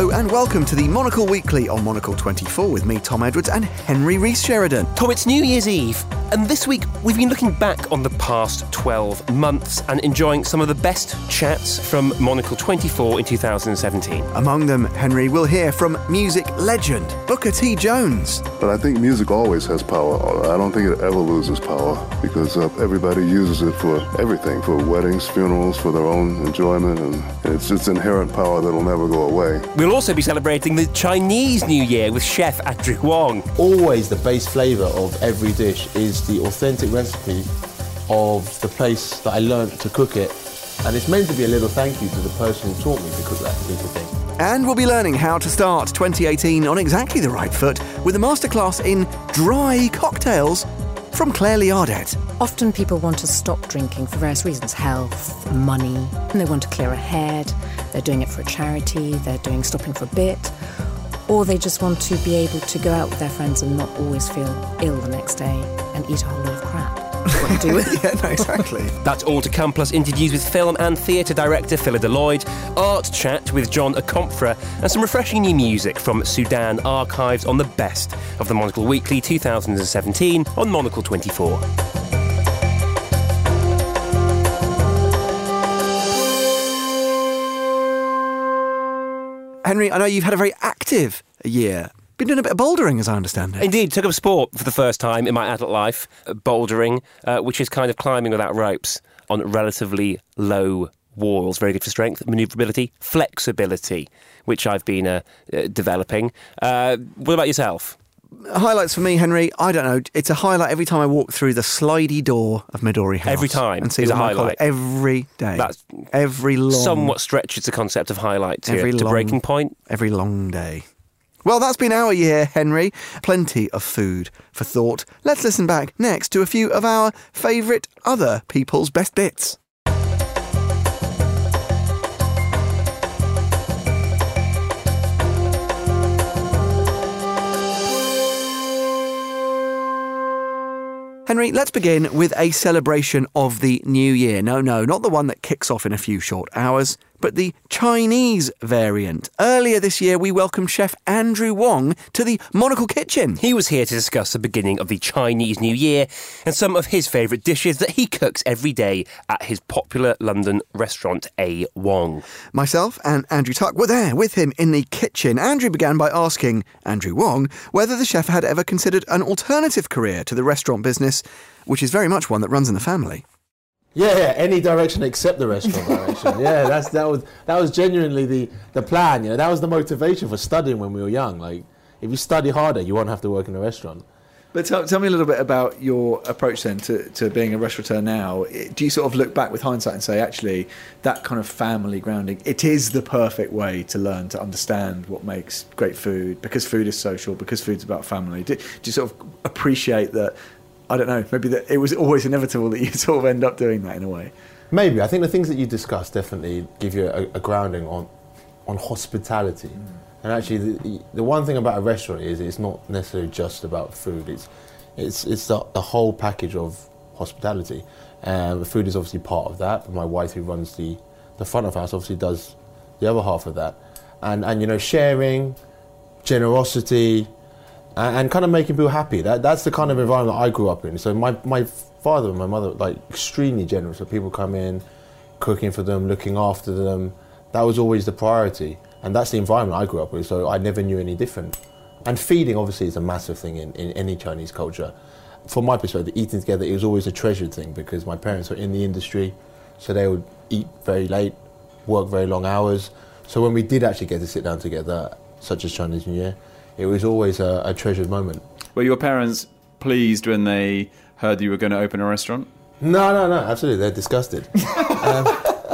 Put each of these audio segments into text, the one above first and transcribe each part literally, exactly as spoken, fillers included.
Hello and welcome to the Monocle Weekly on Monocle twenty-four with me, Tom Edwards, and Henry Rees-Sheridan. Tom, it's New Year's Eve, and this week we've been looking back on the past twelve months and enjoying some of the best chats from Monocle twenty-four in two thousand seventeen. Among them, Henry, we'll hear from music legend Booker T. Jones. But I think music always has power. I don't think it ever loses power because uh, everybody uses it for everything, for weddings, funerals, for their own enjoyment, and, and it's its inherent power that'll never go away. We'll also be celebrating the Chinese New Year with Chef Andrew Wong. Always the base flavour of every dish is the authentic recipe of the place that I learnt to cook it. And it's meant to be a little thank you to the person who taught me to cook that particular thing. And we'll be learning how to start twenty eighteen on exactly the right foot with a masterclass in dry cocktails from Claire Liardet. Often people want to stop drinking for various reasons, health, money, and they want to clear a head, they're doing it for a charity, they're doing stopping for a bit, or they just want to be able to go out with their friends and not always feel ill the next day and eat a whole lot of crap. What to do with Yeah, no, exactly. That's all to come, plus interviews with film and theatre director Phyllida Lloyd, art chat with John Akomfra, and some refreshing new music from Sudan archives on the best of the Monocle Weekly two thousand seventeen on Monocle twenty-four. Henry, I know you've had a very active year. Been doing a bit of bouldering, as I understand it. Indeed, took up sport for the first time in my adult life, uh, bouldering, uh, which is kind of climbing without ropes on relatively low walls. Very good for strength, manoeuvrability, flexibility, which I've been uh, uh, developing. Uh, what about yourself? Highlights for me, Henry, I don't know. It's a highlight every time I walk through the slidey door of Midori House. Every time and see is a what I call highlight. it every day. That's every long... somewhat stretches the concept of highlight to, every to long, breaking point. Every long day. Well, that's been our year, Henry. Plenty of food for thought. Let's listen back next to a few of our favourite other people's best bits. Henry, let's begin with a celebration of the new year. No, no, not the one that kicks off in a few short hours, but the Chinese variant. Earlier this year, we welcomed Chef Andrew Wong to the Monocle Kitchen. He was here to discuss the beginning of the Chinese New Year and some of his favourite dishes that he cooks every day at his popular London restaurant, A. Wong. Myself and Andrew Tuck were there with him in the kitchen. Andrew began by asking Andrew Wong whether the chef had ever considered an alternative career to the restaurant business, which is very much one that runs in the family. Yeah, yeah, any direction except the restaurant direction. Yeah, that's that was that was genuinely the, the plan. You know, that was the motivation for studying when we were young. Like, if you study harder, you won't have to work in a restaurant. But tell, tell me a little bit about your approach then to, to being a restaurateur now. Do you sort of look back with hindsight and say, actually, that kind of family grounding, it is the perfect way to learn to understand what makes great food, because food is social, because food's about family. Do, do you sort of appreciate that? I don't know, maybe that it was always inevitable that you sort of end up doing that in a way. Maybe. I think the things that you discuss definitely give you a, a grounding on on hospitality. Mm. And actually, the, the one thing about a restaurant is it's not necessarily just about food. It's it's it's the, the whole package of hospitality. Um, food is obviously part of that. But my wife, who runs the, the front of house, obviously does the other half of that. And and you know, sharing, generosity, and kind of making people happy. That that's the kind of environment I grew up in. So my my father and my mother, like, extremely generous. So people come in, cooking for them, looking after them. That was always the priority. And that's the environment I grew up with, so I never knew any different. And feeding, obviously, is a massive thing in, in any Chinese culture. From my perspective, eating together, it was always a treasured thing because my parents were in the industry, so they would eat very late, work very long hours. So when we did actually get to sit down together, such as Chinese New Year, it was always a, a treasured moment. Were your parents pleased when they heard you were going to open a restaurant? No, no, no, absolutely. They're disgusted. um,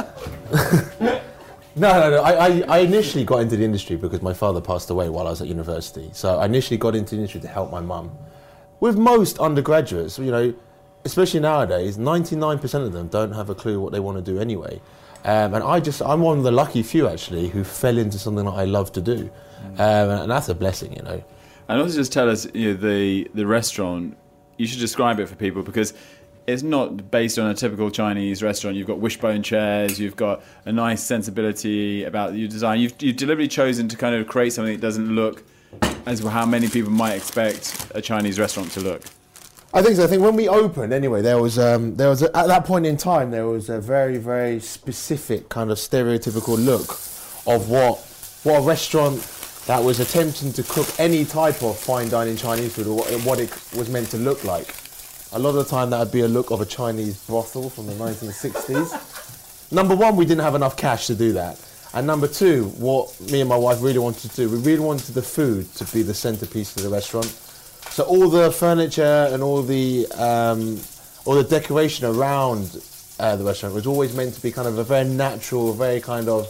no, no, no. I, I, I initially got into the industry because my father passed away while I was at university. So I initially got into the industry to help my mum. With most undergraduates, you know, especially nowadays, ninety-nine percent of them don't have a clue what they want to do anyway. Um, and I just, I'm one of the lucky few, actually, who fell into something that I love to do. Um, and that's a blessing, you know. And also just tell us, you know, the the restaurant, you should describe it for people, because it's not based on a typical Chinese restaurant. You've got wishbone chairs, you've got a nice sensibility about your design. You've, you've deliberately chosen to kind of create something that doesn't look as how many people might expect a Chinese restaurant to look. I think so. I think when we opened, anyway, there was um, there was a, at that point in time there was a very very specific kind of stereotypical look of what what a restaurant that was attempting to cook any type of fine dining Chinese food, or what, what it was meant to look like. A lot of the time that would be a look of a Chinese brothel from the nineteen sixties. Number one, we didn't have enough cash to do that. And number two, what me and my wife really wanted to do, we really wanted the food to be the centerpiece of the restaurant. So all the furniture and all the um, all the decoration around uh, the restaurant was always meant to be kind of a very natural, very kind of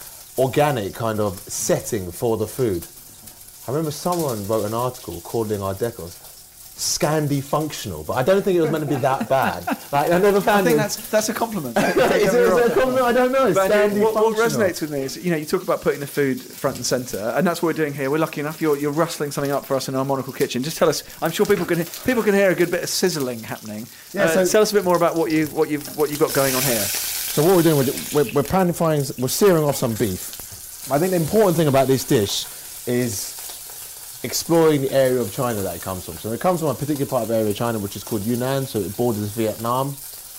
organic kind of setting for the food. I remember someone wrote an article calling our decors Scandi functional, but I don't think it was meant to be that bad. Like, I never found I think it. that's that's a compliment. is, it, is it a compliment? I don't know. But Scandi what, what functional. resonates with me is, you know, you talk about putting the food front and centre, and that's what we're doing here. We're lucky enough. You're, you're rustling something up for us in our monocle kitchen. Just tell us. I'm sure people can people can hear a good bit of sizzling happening. Yeah, uh, so tell us a bit more about what you what you've what you've got going on here. So what we're doing, we're, we're, we're pan frying, we're searing off some beef. I think the important thing about this dish is exploring the area of China that it comes from. So it comes from a particular part of area of China which is called Yunnan, so it borders Vietnam.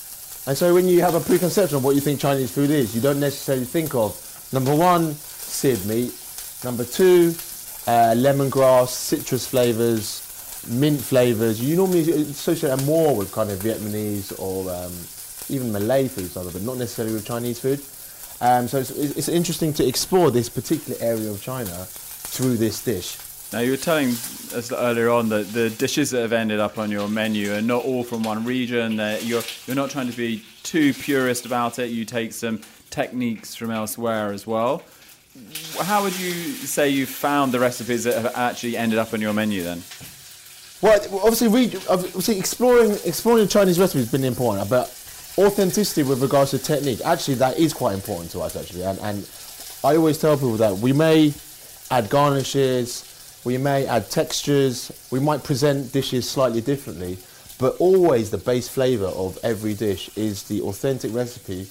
And so when you have a preconception of what you think Chinese food is, you don't necessarily think of, number one, seared meat, number two, uh, lemongrass, citrus flavours, mint flavours. You normally associate that more with kind of Vietnamese or um, even Malay foods, but not necessarily with Chinese food. Um, so it's, it's interesting to explore this particular area of China through this dish. Now, you were telling us earlier on that the dishes that have ended up on your menu are not all from one region. That you're you're not trying to be too purist about it. You take some techniques from elsewhere as well. How would you say you found the recipes that have actually ended up on your menu then? Well, obviously, re- obviously exploring exploring Chinese recipes has been important, but authenticity with regards to technique, actually, that is quite important to us, actually. And, and I always tell people that we may add garnishes, we may add textures, we might present dishes slightly differently, but always the base flavour of every dish is the authentic recipe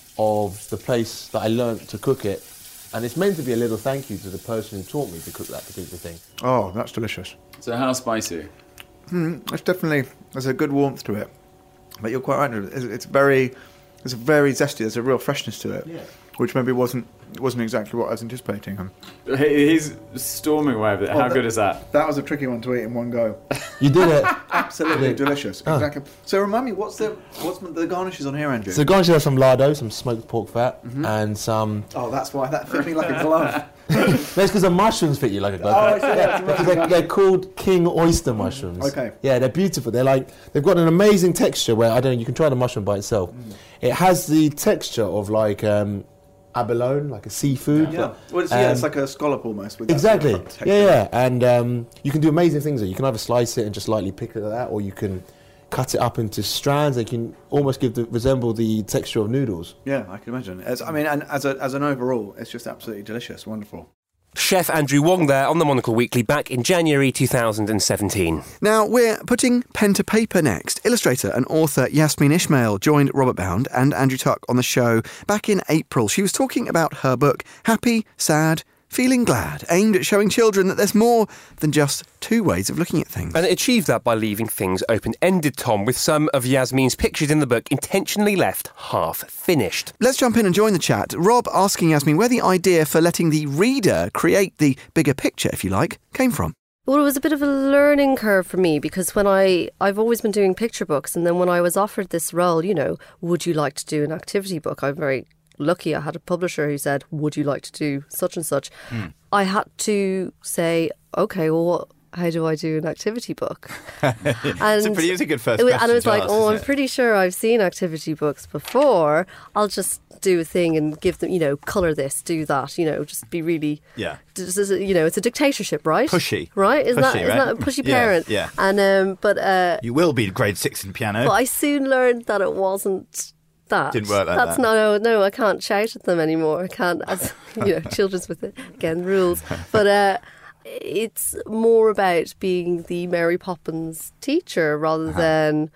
of the place that I learnt to cook it. And it's meant to be a little thank you to the person who taught me to cook that particular thing. Oh, that's delicious. So how spicy? Mm, it's definitely, there's a good warmth to it. But you're quite right, it's, it's very, it's very zesty, there's a real freshness to it, yeah. Which maybe wasn't wasn't exactly what I was anticipating. Um, He's storming away with it. How well, that, good is that? That was a tricky one to eat in one go. You did it. Absolutely delicious. Oh. Exactly. So remind me, what's the what's the garnishes on here, Andrew? So the garnishes have some lardo, some smoked pork fat, mm-hmm. and some... Oh, that's why that fit me like a glove. That's because the mushrooms fit you like a glove. Oh, yeah, because they're, they're called king oyster mushrooms. Okay. Yeah, they're beautiful. They're like, they've got an amazing texture where, I don't know, you can try the mushroom by itself. Mm. It has the texture of like um, abalone, like a seafood. Yeah, well, it's, um, yeah, it's like a scallop almost. With exactly. That sort of yeah, yeah. And um, you can do amazing things there. You can either slice it and just lightly pick it like that, or you can cut it up into strands. They can almost give the, resemble the texture of noodles. Yeah, I can imagine. As, I mean, and as a, as an overall, it's just absolutely delicious, wonderful. Chef Andrew Wong there on the Monocle Weekly back in January two thousand seventeen. Now, we're putting pen to paper next. Illustrator and author Yasmin Ismail joined Robert Bound and Andrew Tuck on the show back in April. She was talking about her book, Happy, Sad, Feeling Glad, aimed at showing children that there's more than just two ways of looking at things. And it achieved that by leaving things open-ended, Tom, with some of Yasmin's pictures in the book intentionally left half-finished. Let's jump in and join the chat. Rob asking Yasmin where the idea for letting the reader create the bigger picture, if you like, came from. Well, it was a bit of a learning curve for me because when I, I've always been doing picture books, and then when I was offered this role, you know, would you like to do an activity book? I'm very lucky I had a publisher who said, would you like to do such and such? Mm. I had to say, okay, well, what, how do I do an activity book? and it's a pretty it's a good first it was, question And it was like, ask, oh, I'm it? pretty sure I've seen activity books before. I'll just do a thing and give them, you know, colour this, do that, you know, just be really, yeah. Just, you know, it's a dictatorship, right? Pushy. Right? Isn't, pushy, that, isn't right? that a pushy yeah, parent? Yeah. And, um, but, uh, you will be grade six in piano. But I soon learned that it wasn't that. Didn't work like That's that. no, no, I can't shout at them anymore. I can't, as you know, children's with it, again, rules. But uh, it's more about being the Mary Poppins teacher rather uh-huh. than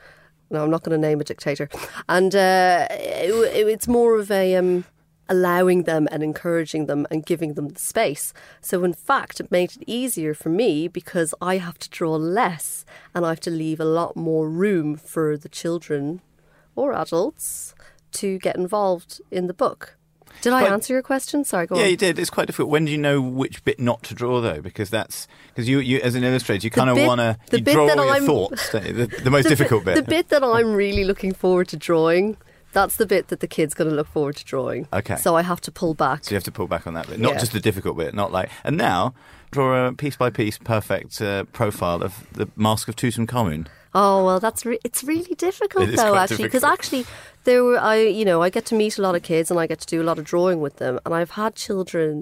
No, I'm not going to name a dictator. And uh, it, it, it's more of a um, allowing them and encouraging them and giving them the space. So in fact, it made it easier for me because I have to draw less and I have to leave a lot more room for the children or adults to get involved in the book. Did I But- answer your question? Sorry, go Yeah, on. you did. It's quite difficult. When do you know which bit not to draw, though? Because that's because you, you, as an illustrator, you The kind of bit- want to the you bit draw that all your I'm- thoughts. don't you? The, the most The difficult bit, bit. The bit that I'm really looking forward to drawing, that's the bit that the kid's going to look forward to drawing. Okay. So I have to pull back. So you have to pull back on that bit, not Yeah. just the difficult bit. Not like and now draw a piece by piece perfect uh, profile of the Mask of Tutankhamun. Oh well, that's re- it's really difficult It is though, quite actually, because difficult. actually there were I you know I get to meet a lot of kids and I get to do a lot of drawing with them, and I've had children.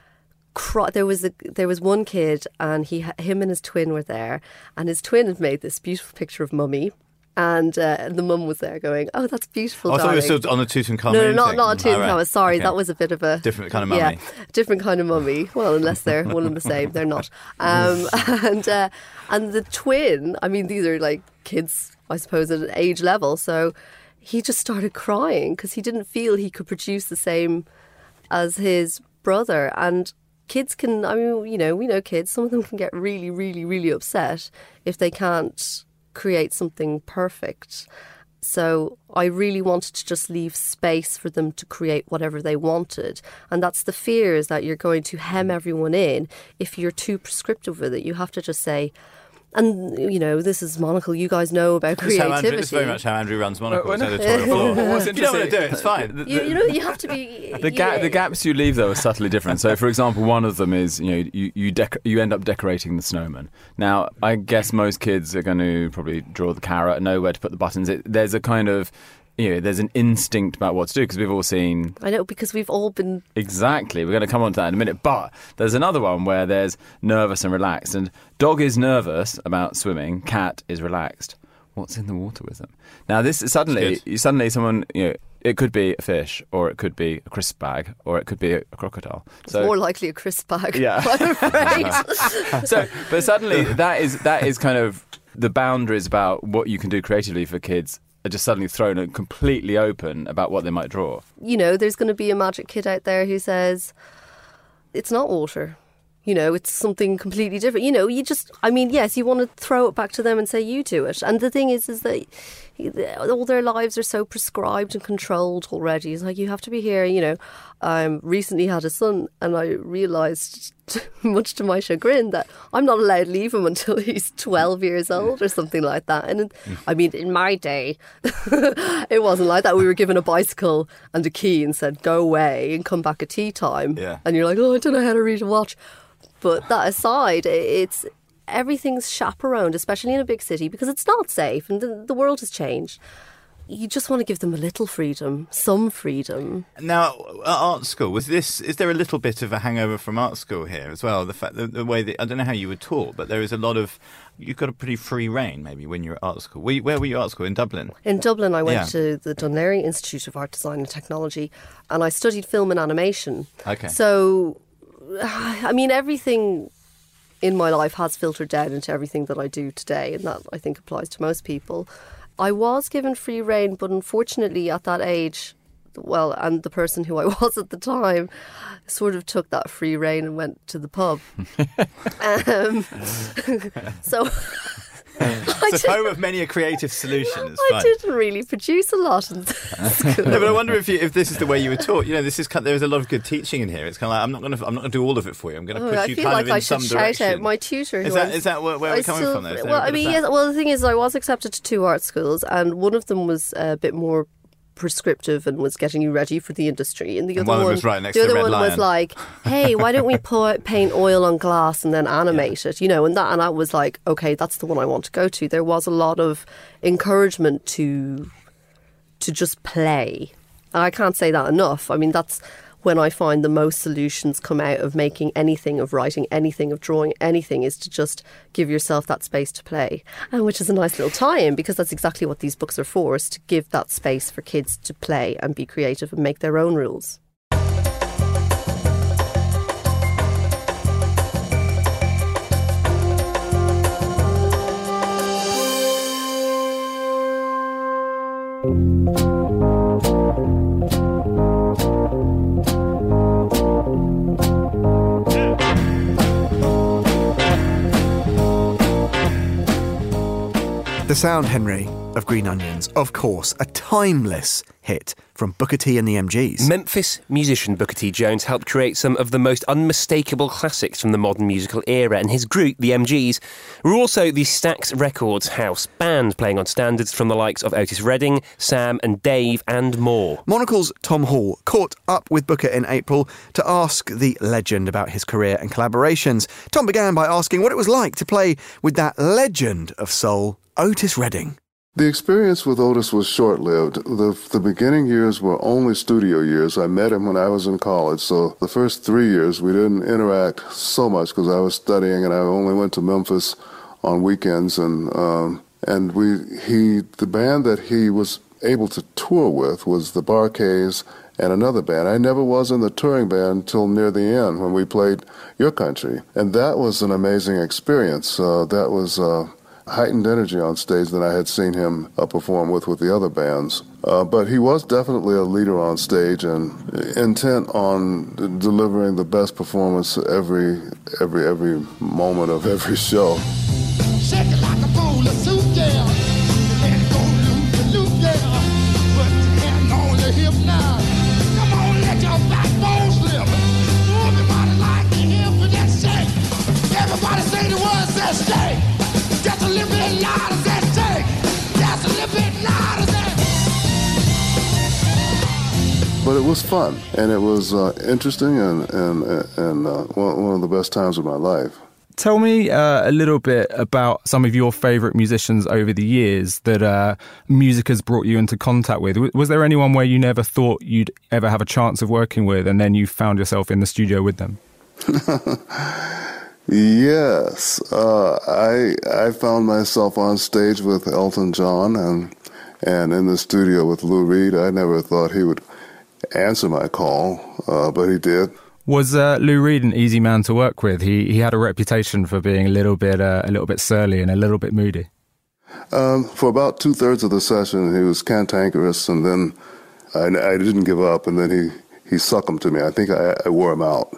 Cry. There was a there was one kid, and he ha- him and his twin were there, and his twin had made this beautiful picture of Mummy, and uh, the mum was there going, "Oh, that's beautiful." Oh, I thought you were darling." still on the Tutankhamun. No, no, not thing. not a Oh, right. Tutankhamun. Sorry, Okay. that was a bit of a Different kind of mummy. Yeah, different kind of mummy. Well, unless they're one and the same, they're not. Um, and uh, and the twin. I mean, these are like kids, I suppose, at an age level. So he just started crying because he didn't feel he could produce the same as his brother. And kids can. I mean, you know, we know kids. Some of them can get really, really, really upset if they can't create something perfect. So I really wanted to just leave space for them to create whatever they wanted. And that's the fear, is that you're going to hem everyone in if you're too prescriptive with it. You have to just say, and, you know, this is Monocle, you guys know about That's how creativity. Andrew, it's very much how Andrew runs Monocle. Well, It's well, editorial floor. What's If you don't want to do interesting- it, it's fine. You, you know, you have to be... The, ga- yeah. the gaps you leave, though, are subtly different. So, for example, one of them is, you know, you you, dec- you end up decorating the snowman. Now, I guess most kids are going to probably draw the carrot and know where to put the buttons. It, there's a kind of, you know, there's an instinct about what to do, because we've all seen I know, because we've all been... exactly. We're going to come on to that in a minute. But there's another one where there's nervous and relaxed. And dog is nervous about swimming. Cat is relaxed. What's in the water with them? Now, this is suddenly, That's good. you suddenly someone, you know, it could be a fish, or it could be a crisp bag, or it could be a, a crocodile. It's more likely a crisp bag, Yeah. I'm afraid. So, but suddenly that is that is kind of the boundaries about what you can do creatively for kids are just suddenly thrown and completely open about what they might draw. You know, there's going to be a magic kid out there who says, it's not water. You know, it's something completely different. You know, you just, I mean, yes, you want to throw it back to them and say, you do it. And the thing is, is that all their lives are so prescribed and controlled already. It's like, you have to be here, you know. I um, recently had a son, and I realised, much to my chagrin, that I'm not allowed to leave him until he's twelve years old or something like that. And I mean, in my day, it wasn't like that. We were given a bicycle and a key and said, go away and come back at tea time. Yeah. And you're like, oh, I don't know how to read a watch. But that aside, it's everything's chaperoned, especially in a big city, because it's not safe and the, the world has changed. You just want to give them a little freedom, some freedom. Now, at art school, was this? Is there a little bit of a hangover from art school here as well? The fact, the, the way that I don't know how you were taught, but there is a lot of. You've got a pretty free reign, maybe, when you're at art school. Were you, where were you at art school? In Dublin. In Dublin, I went Yeah. to the Dún Laoghaire Institute of Art, Design and Technology, and I studied film and animation. Okay. So, I mean, everything in my life has filtered down into everything that I do today, and that, I think, applies to most people. I was given free rein, but unfortunately at that age, well, and the person who I was at the time sort of took that free rein and went to the pub. um, so I, It's did, a home of many a creative solution. It's I fine. didn't really produce a lot in school. No, but I wonder if you, if this is the way you were taught. You know, this is kind there's a lot of good teaching in here. It's kind of like I'm not going to I'm not going to do all of it for you. I'm going to Oh, push I you feel kind like of in I some should shout direction. out my tutor. Is who that I- is that where, where I we're coming still- from? There? Is there Well, a I bit mean, of yes. that? Well, the thing is, I was accepted to two art schools, and one of them was a bit more prescriptive and was getting you ready for the industry, and the And other one one, was right next the to the other Red one was Lion. like, "Hey, why don't we put paint oil on glass and then animate it?" You know, and that, and I was like, "Okay, that's the one I want to go to." There was a lot of encouragement to to just play. And I can't say that enough. I mean, that's when I find the most solutions come out of making anything, of writing anything, of drawing anything, is to just give yourself that space to play. And which is a nice little tie-in, because that's exactly what these books are for, is to give that space for kids to play and be creative and make their own rules. The sound, Henry, of Green Onions, of course, a timeless hit from Booker T and the M Gs. Memphis musician Booker T. Jones helped create some of the most unmistakable classics from the modern musical era, and his group, the M Gs, were also the Stax Records house band, playing on standards from the likes of Otis Redding, Sam and Dave, and more. Monocle's Tom Hall caught up with Booker in April to ask the legend about his career and collaborations. Tom began by asking what it was like to play with that legend of soul, Otis Redding. The experience with Otis was short-lived. The, the beginning years were only studio years. I met him when I was in college, so the first three years we didn't interact so much because I was studying and I only went to Memphis on weekends. And um, and we he the band that he was able to tour with was the Bar-Kays and another band. I never was in the touring band until near the end when we played Your Country, and that was an amazing experience. Uh, that was. Uh, heightened energy on stage than I had seen him uh, perform with with the other bands. Uh, but he was definitely a leader on stage and intent on d- delivering the best performance every every every moment of every show. Shake it like a bowl of soup, yeah. Let it go loop, loop, yeah. Put your hand on your hip now. Come on, let your backbone slip. Move your body like you here for that shake. Everybody say the word, says shake. Just a little bit louder than shake. Just a little bit louder than. But it was fun, and it was uh, interesting, and and and uh, one, one of the best times of my life. Tell me uh, a little bit about some of your favourite musicians over the years that uh, music has brought you into contact with. Was there anyone where you never thought you'd ever have a chance of working with, and then you found yourself in the studio with them? Yes, uh, I I found myself on stage with Elton John and and in the studio with Lou Reed. I never thought he would answer my call, uh, but he did. Was uh, Lou Reed an easy man to work with? He he had a reputation for being a little bit uh, a little bit surly and a little bit moody. Um, for about two thirds of the session, he was cantankerous, and then I, I didn't give up, and then he he succumbed to me. I think I, I wore him out.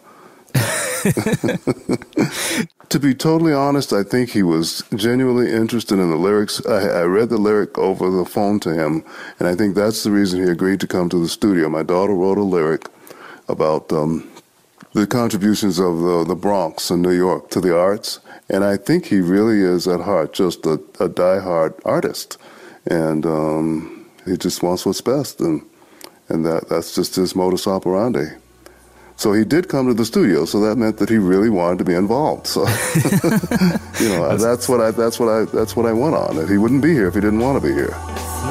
To be totally honest, I think he was genuinely interested in the lyrics. I, I read the lyric over the phone to him, and I think that's the reason he agreed to come to the studio. My daughter wrote a lyric about um, the contributions of the, the Bronx in New York to the arts, and I think he really is at heart just a, a diehard artist, and um, he just wants what's best, and and that that's just his modus operandi. So he did come to the studio, so that meant that he really wanted to be involved. So, you know, that's, that's what I that's what I that's what I went on. That he wouldn't be here if he didn't want to be here.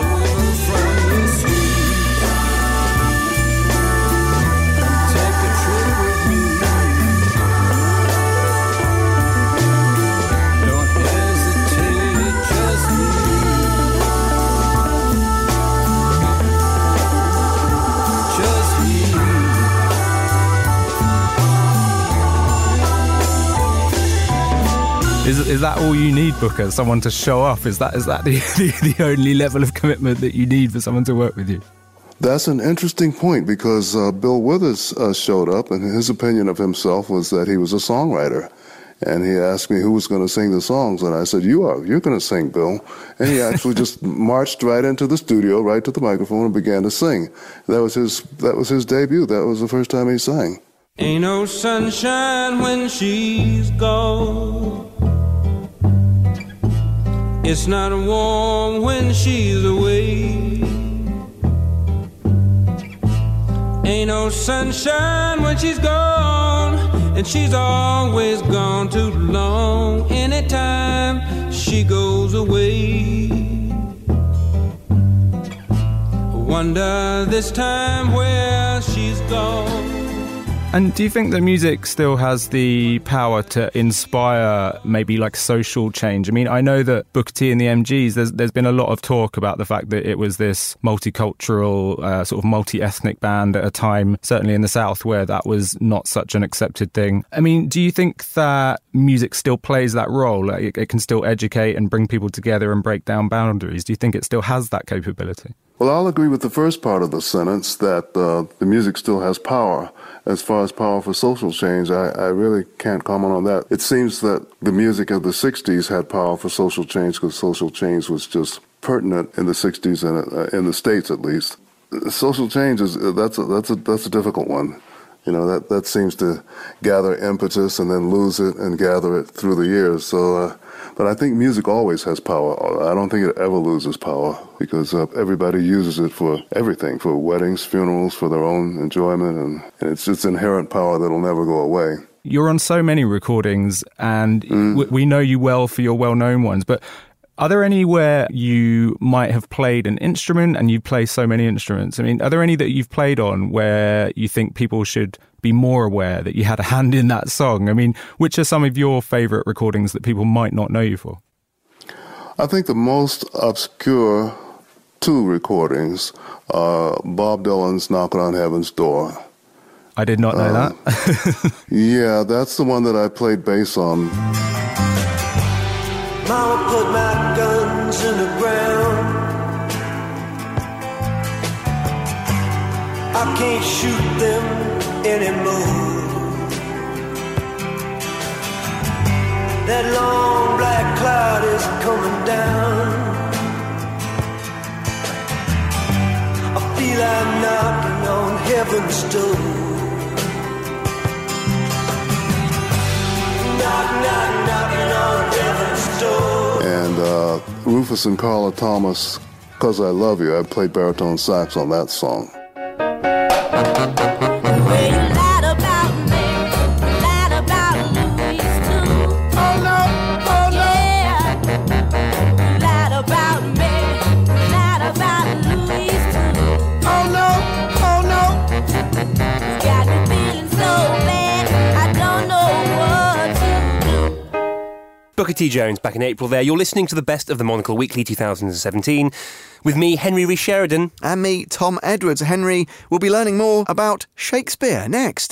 Is is that all you need, Booker? Someone to show up? Is that is that the, the, the only level of commitment that you need for someone to work with you? That's an interesting point because uh, Bill Withers uh, showed up, and his opinion of himself was that he was a songwriter. And he asked me who was going to sing the songs, and I said, you are. You're going to sing, Bill. And he actually just marched right into the studio, right to the microphone, and began to sing. That was his. That was his debut. That was the first time he sang. Ain't no sunshine when she's gone. It's not warm when she's away. Ain't no sunshine when she's gone, and she's always gone too long. Anytime she goes away, wonder this time where she's gone. And do you think that music still has the power to inspire maybe like social change? I mean, I know that Booker T and the M Gs, there's there's been a lot of talk about the fact that it was this multicultural, uh, sort of multi-ethnic band at a time, certainly in the South, where that was not such an accepted thing. I mean, do you think that music still plays that role? Like it, it can still educate and bring people together and break down boundaries? Do you think it still has that capability? Well, I'll agree with the first part of the sentence that uh, the music still has power. As far as power for social change, I, I really can't comment on that. It seems that the music of the sixties had power for social change because social change was just pertinent in the sixties, and uh, in the States at least. Social change is that's a, that's a that's a difficult one. You know, that, that seems to gather impetus and then lose it and gather it through the years. So, uh, but I think music always has power. I don't think it ever loses power because uh, everybody uses it for everything, for weddings, funerals, for their own enjoyment, and, and it's its inherent power that'll never go away. You're on so many recordings, and Mm. w- we know you well for your well-known ones, but are there any where you might have played an instrument, and you play so many instruments? I mean, are there any that you've played on where you think people should be more aware that you had a hand in that song? I mean, which are some of your favourite recordings that people might not know you for? I think the most obscure two recordings are Bob Dylan's Knocking on Heaven's Door. I did not know Um, that. Yeah, that's the one that I played bass on. Mama put my guns in the ground. I can't shoot them anymore. That long black cloud is coming down. I feel I'm knocking on heaven's door. Knock, knock, knocking on heaven's door. And uh, Rufus and Carla Thomas, 'Cause I Love You, I played baritone sax on that song. Booker T. Jones back in April there. You're listening to the Best of the Monocle Weekly twenty seventeen with me, Henry Rhys Sheridan. And me, Tom Edwards. Henry will be learning more about Shakespeare next.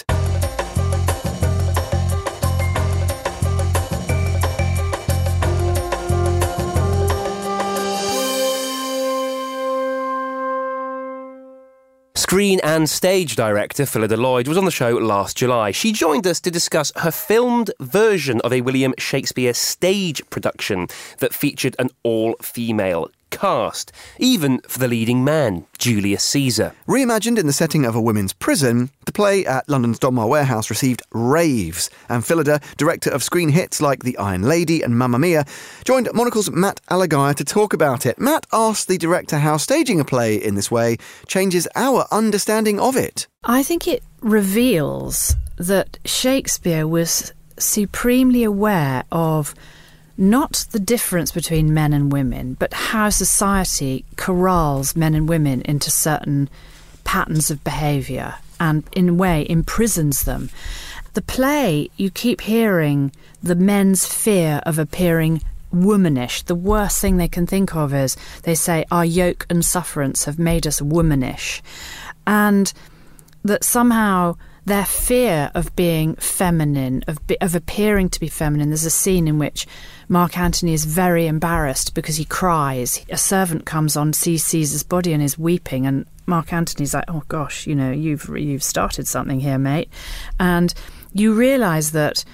Screen and stage director Phyllida Lloyd was on the show last July. She joined us to discuss her filmed version of a William Shakespeare stage production that featured an all-female cast, even for the leading man, Julius Caesar. Reimagined in the setting of a women's prison, the play at London's Donmar Warehouse received raves, and Phyllida, director of screen hits like The Iron Lady and Mamma Mia, joined Monocle's Matt Allegire to talk about it. Matt asked the director how staging a play in this way changes our understanding of it. I think it reveals that Shakespeare was supremely aware of not the difference between men and women, but how society corrals men and women into certain patterns of behaviour and, in a way, imprisons them. The play, you keep hearing the men's fear of appearing womanish. The worst thing they can think of is, they say, our yoke and sufferance have made us womanish. And that somehow their fear of being feminine, of be, of appearing to be feminine. There's a scene in which Mark Antony is very embarrassed because he cries. A servant comes on, sees Caesar's body and is weeping, and Mark Antony's like, oh gosh, you know, you've you've started something here, mate. And you realise that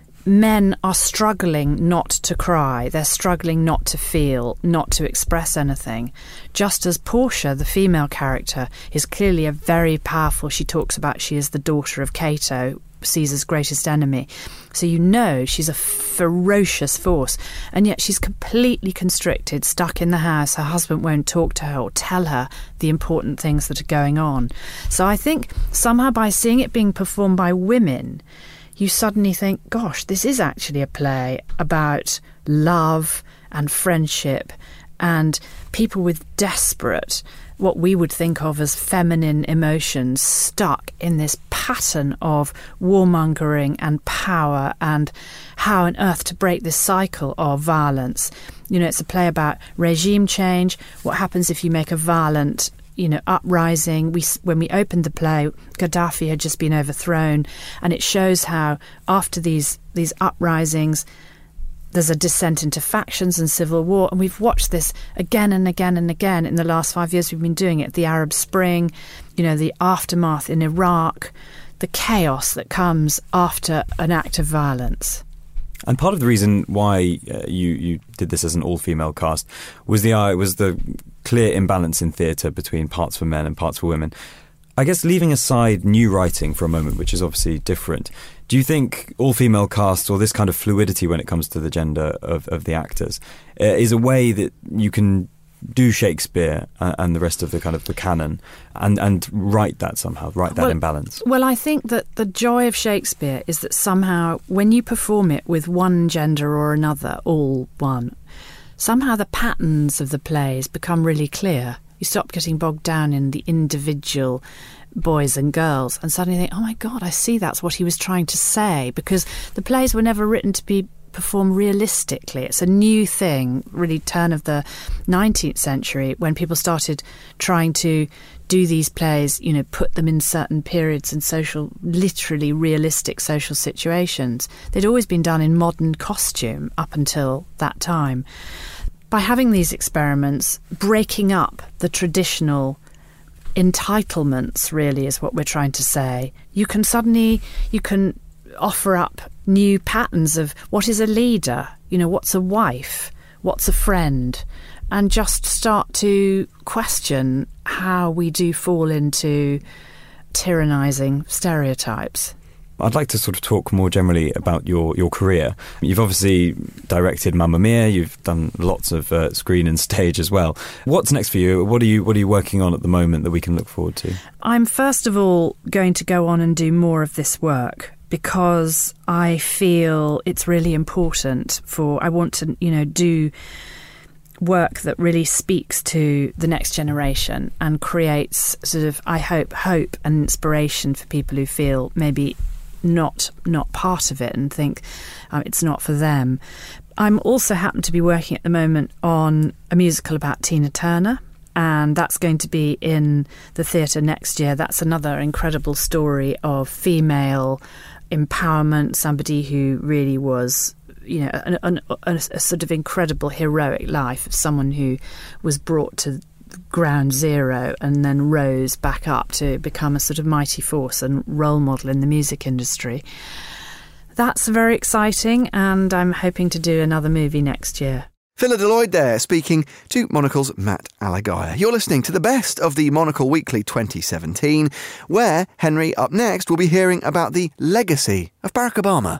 men are struggling not to cry. They're struggling not to feel, not to express anything. Just as Portia, the female character, is clearly a very powerful, she talks about she is the daughter of Cato, Caesar's greatest enemy. So you know she's a ferocious force, and yet she's completely constricted, stuck in the house. Her husband won't talk to her or tell her the important things that are going on. So I think somehow by seeing it being performed by women, you suddenly think, gosh, this is actually a play about love and friendship and people with desperate, what we would think of as feminine emotions, stuck in this pattern of warmongering and power, and how on earth to break this cycle of violence. You know, it's a play about regime change, what happens if you make a violent you know, uprising. We, when we opened the play, Gaddafi had just been overthrown, and it shows how after these these uprisings, there's a descent into factions and civil war, and we've watched this again and again and again in the last five years. We've been doing it. The Arab Spring, you know, the aftermath in Iraq, the chaos that comes after an act of violence. And part of the reason why uh, you you did this as an all-female cast was the uh, was the clear imbalance in theatre between parts for men and parts for women. I guess leaving aside new writing for a moment, which is obviously different, do you think all-female casts or this kind of fluidity when it comes to the gender of, of the actors uh, is a way that you can do Shakespeare uh, and the rest of the kind of the canon and, and write that somehow, write that well, imbalance? Well, I think that the joy of Shakespeare is that somehow when you perform it with one gender or another, all one, somehow the patterns of the plays become really clear. You stop getting bogged down in the individual boys and girls and suddenly think, oh my God, I see that's what he was trying to say, because the plays were never written to be performed realistically. It's a new thing, really turn of the nineteenth century, when people started trying to do these plays, you know, put them in certain periods and social, literally realistic social situations. They'd always been done in modern costume up until that time. By having these experiments, breaking up the traditional entitlements, really, is what we're trying to say. You can suddenly, you can offer up new patterns of what is a leader, you know, what's a wife, what's a friend, and just start to question how we do fall into tyrannising stereotypes. I'd like to sort of talk more generally about your, your career. You've obviously directed Mamma Mia. You've done lots of uh, screen and stage as well. What's next for you? What are you What are you working on at the moment that we can look forward to? I'm first of all going to go on and do more of this work because I feel it's really important for. I want to, you know, do work that really speaks to the next generation and creates sort of, I hope, hope and inspiration for people who feel maybe not not part of it and think um, it's not for them. I'm also happen to be working at the moment on a musical about Tina Turner, and that's going to be in the theatre next year. That's another incredible story of female empowerment, somebody who really was, you know, an, an, a, a sort of incredible heroic life of someone who was brought to ground zero and then rose back up to become a sort of mighty force and role model in the music industry. That's very exciting, and I'm hoping to do another movie next year. Phyllida Lloyd there, speaking to Monocle's Matt Alagaya. You're listening to the best of the Monocle Weekly twenty seventeen, where, Henry, up next, we'll be hearing about the legacy of Barack Obama.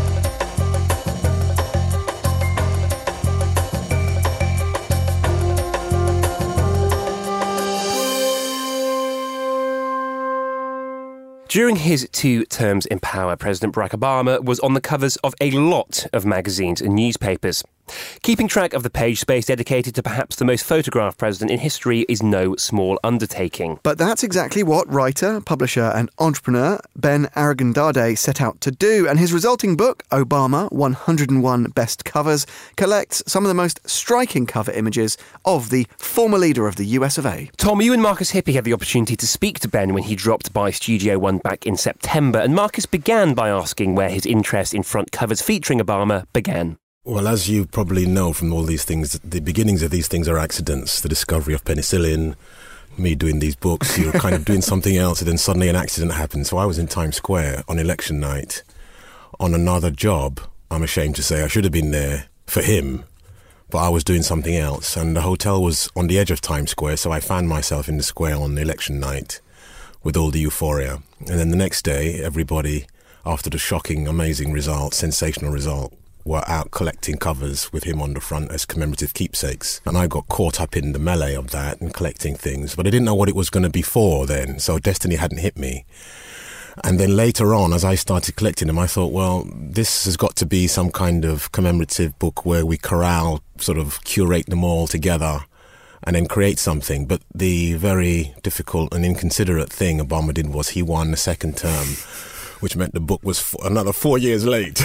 During his two terms in power, President Barack Obama was on the covers of a lot of magazines and newspapers. Keeping track of the page space dedicated to perhaps the most photographed president in history is no small undertaking. But that's exactly what writer, publisher and entrepreneur Ben Aragondade set out to do, and his resulting book, Obama, one hundred and one Best Covers, collects some of the most striking cover images of the former leader of the U S of A. Tom, you and Marcus Hippie had the opportunity to speak to Ben when he dropped by Studio One back in September, and Marcus began by asking where his interest in front covers featuring Obama began. Well, as you probably know from all these things, the beginnings of these things are accidents. The discovery of penicillin, me doing these books, you're kind of doing something else, and then suddenly an accident happens. So I was in Times Square on election night on another job. I'm ashamed to say I should have been there for him, but I was doing something else. And the hotel was on the edge of Times Square, so I found myself in the square on election night with all the euphoria. And then the next day, everybody, after the shocking, amazing result, sensational result, were out collecting covers with him on the front as commemorative keepsakes. And I got caught up in the melee of that and collecting things, but I didn't know what it was going to be for then, so destiny hadn't hit me. And then later on, as I started collecting them, I thought, well, this has got to be some kind of commemorative book where we corral, sort of curate them all together and then create something. But the very difficult and inconsiderate thing Obama did was he won the second term, which meant the book was f- another four years late.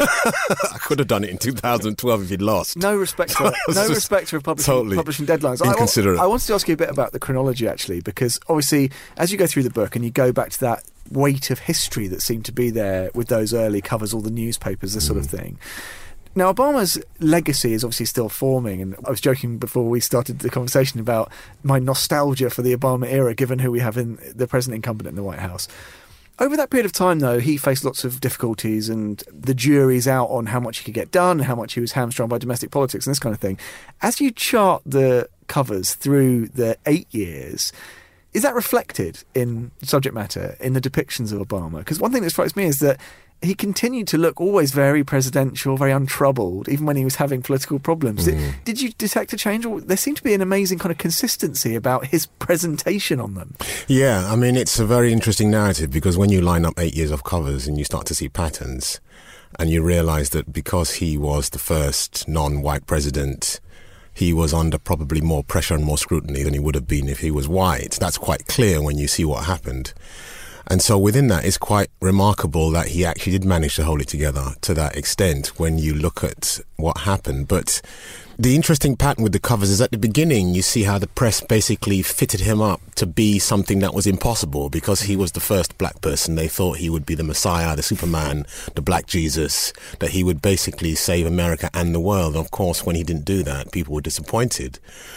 I could have done it in two thousand twelve if he'd lost. No respect for, no respect for publishing, totally publishing deadlines. Inconsiderate. I, I wanted to ask you a bit about the chronology, actually, because obviously, as you go through the book and you go back to that weight of history that seemed to be there with those early covers, all the newspapers, this mm. sort of thing, Now, Obama's legacy is obviously still forming, and I was joking before we started the conversation about my nostalgia for the Obama era, given who we have in the president incumbent in the White House. Over that period of time, though, he faced lots of difficulties, and the jury's out on how much he could get done and how much he was hamstrung by domestic politics and this kind of thing. As you chart the covers through the eight years, is that reflected in subject matter, in the depictions of Obama? Because one thing that strikes me is that he continued to look always very presidential, very untroubled, even when he was having political problems. Mm. Did, did you detect a change? Or there seemed to be an amazing kind of consistency about his presentation on them. Yeah, I mean, it's a very interesting narrative, because when you line up eight years of covers and you start to see patterns, and you realise that because he was the first non-white president, he was under probably more pressure and more scrutiny than he would have been if he was white. That's quite clear when you see what happened. And so within that, it's quite remarkable that he actually did manage to hold it together to that extent when you look at what happened. But the interesting pattern with the covers is at the beginning, you see how the press basically fitted him up to be something that was impossible, because he was the first black person. They thought he would be the Messiah, the Superman, the Black Jesus, that he would basically save America and the world. And of course, when he didn't do that, people were disappointed.